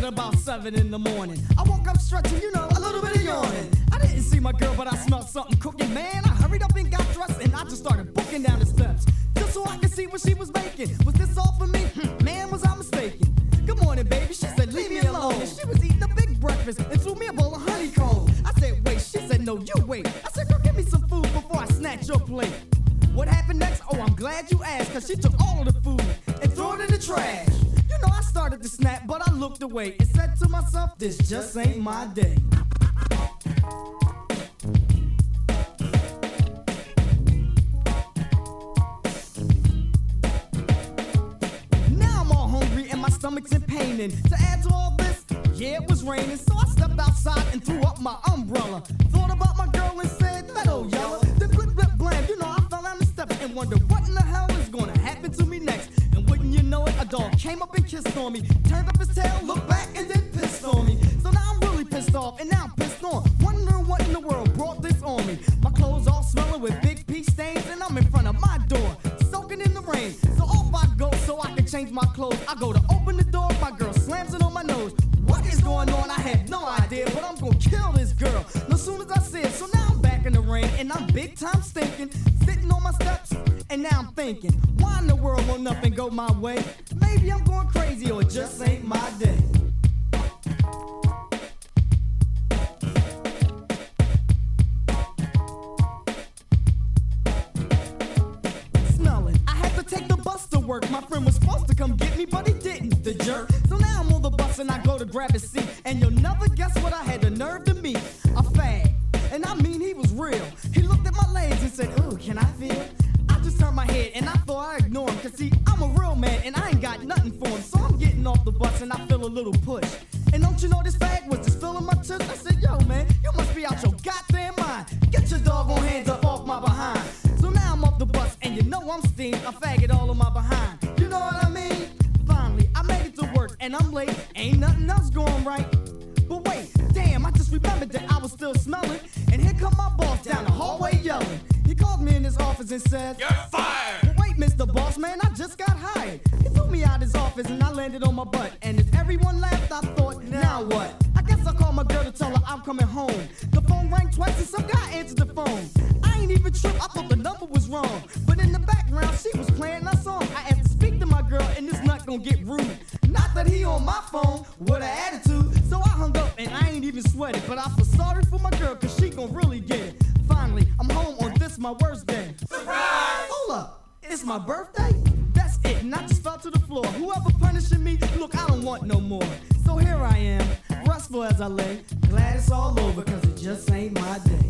about 7 in the morning. I woke up stretching, you know, a little bit of yawning. I didn't see my girl, but I smelled something cooking, man. I hurried up and got dressed, and I just started booking down the steps, just so I could see what she was making. Was this all for me? Man, was I mistaken? Good morning, baby. She said, leave me alone. And she was eating a big breakfast and threw me a bowl of honeycomb. I said, wait. She said, no, you wait. I said, girl, give me some food before I snatch your plate. What happened next? Oh, I'm glad you asked, cause she took all of the food and threw it in the trash. You know, I started to snap, but I looked away and said to myself, this just ain't my day. Now I'm all hungry and my stomach's in pain, and to add to all this, yeah, it was raining, so I stepped outside and threw up my umbrella. Thought about my girl and said, that old yella. Then blip, blip, blam, you know, I fell down the steps and wondered what in the hell is gonna happen to me next. And wouldn't you know it, a dog came up and kissed on me, turned up his tail, looked back, and then pissed on me. So now I'm really pissed off, and now I'm pissed on, wondering what in the world brought this on me. My clothes all smelling with big pea stains, and I'm in front of my door, soaking in the rain. So off I go so I can change my clothes. I go to open the door, my girl slams it on my nose. What is going on? I have no idea, but I'm gonna kill this girl no soon as I see it. So now I'm back in the rain, and I'm big time stinking, sitting on my steps, and now I'm thinking, why in the world won't nothing go my way? Maybe I'm going crazy, or it just ain't my day. Smelling, I had to take the bus to work. My friend was supposed to come get me, but he didn't, the jerk. So now I'm on the bus and I go to grab his seat, and you'll never guess what I had the nerve to meet. A fag, and I mean he was real. He looked at my legs and said, ooh, can I feel? I just turned my head and I thought I'd ignore him, cause see, I'm a real man and I ain't got nothing for him. So I'm getting off the bus and I feel a little push. And don't you know this fag was just filling my tush? I said, yo man, you must be out your goddamn mind. Get your doggone hands up off my behind. So now I'm off the bus and you know I'm steamed, a faggot all on my behind. You know what I mean? Finally, I made it to work and I'm late, ain't nothing else going right. But wait, damn, I just remembered that I was still smelling, and here come my boss down the hallway yelling. He called me in his office and said, you're fired! But wait, Mr. Boss Man, I just got hired. He threw me out his office and I landed on my butt, and as everyone laughed, I thought, now what? I guess I'll call my girl to tell her I'm coming home. The phone rang twice and some guy answered the phone. I ain't even tripped, I thought the number was wrong, but in the background she was playing a song. I asked to speak to my girl and this nut gon' get rude. Not that he on my phone with an attitude, so I hung up and I ain't even sweated. But I feel sorry for my girl, cause she gon' really get it. Finally, I'm home on this my worst day. Surprise! Hold up, it's my birthday? That's it, and I just fell to the floor. Whoever punishing me, look, I don't want no more. So here I am, restful as I lay, glad it's all over, cause it just ain't my day.